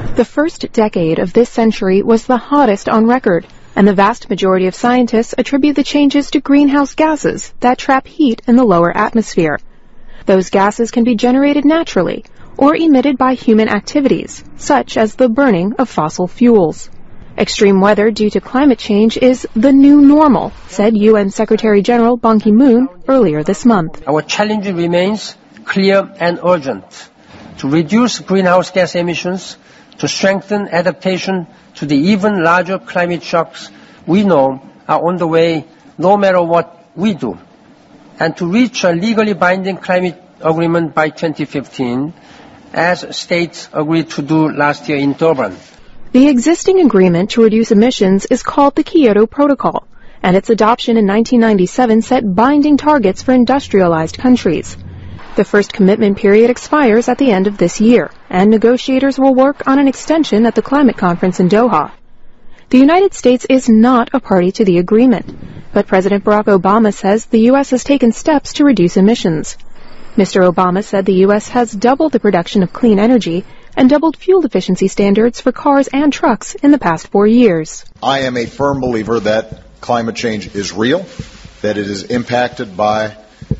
The first decade of this century was the hottest on record, and the vast majority of scientists attribute the changes to greenhouse gases that trap heat in the lower atmosphere. Those gases can be generated naturally or emitted by human activities, such as the burning of fossil fuels. Extreme weather due to climate change is the new normal, said UN Secretary General Ban Ki-moon earlier this month. Our challenge remains clear and urgent: to reduce greenhouse gas emissions, to strengthen adaptation to the even larger climate shocks we know are on the way no matter what we do, and to reach a legally binding climate agreement by 2015, as states agreed to do last year in Durban. The existing agreement to reduce emissions is called the Kyoto Protocol, and its adoption in 1997 set binding targets for industrialized countries. The first commitment period expires at the end of this year, and negotiators will work on an extension at the climate conference in Doha. The United States is not a party to the agreement, but President Barack Obama says the U.S. has taken steps to reduce emissions. Mr. Obama said the U.S. has doubled the production of clean energy and doubled fuel efficiency standards for cars and trucks in the past 4 years. I am a firm believer that climate change is real, that it is impacted by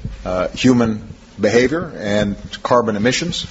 human behavior and carbon emissions.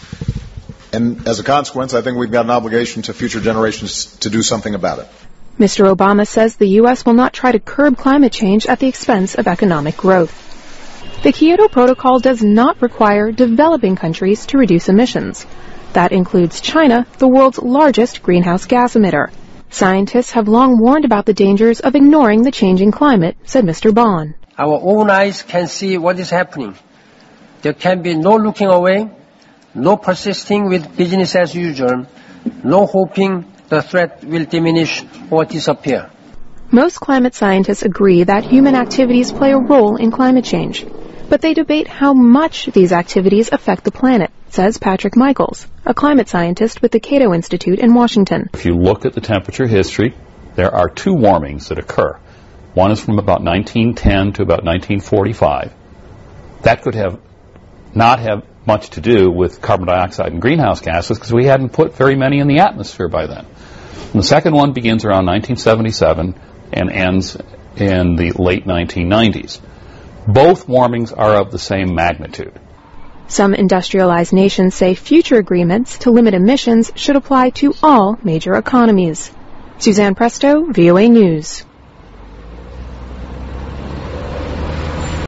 And as a consequence, I think we've got an obligation to future generations to do something about it. Mr. Obama says the U.S. will not try to curb climate change at the expense of economic growth. The Kyoto Protocol does not require developing countries to reduce emissions. That includes China, the world's largest greenhouse gas emitter. Scientists have long warned about the dangers of ignoring the changing climate, said Mr. Ban. Our own eyes can see what is happening. There can be no looking away, no persisting with business as usual, no hoping the threat will diminish or disappear. Most climate scientists agree that human activities play a role in climate change, but they debate how much these activities affect the planet, says Patrick Michaels, a climate scientist with the Cato Institute in Washington. If you look at the temperature history, there are two warmings that occur. One is from about 1910 to about 1945. That could not have much to do with carbon dioxide and greenhouse gases because we hadn't put very many in the atmosphere by then. And the second one begins around 1977 and ends in the late 1990s. Both warmings are of the same magnitude. Some industrialized nations say future agreements to limit emissions should apply to all major economies. Suzanne Presto, VOA News.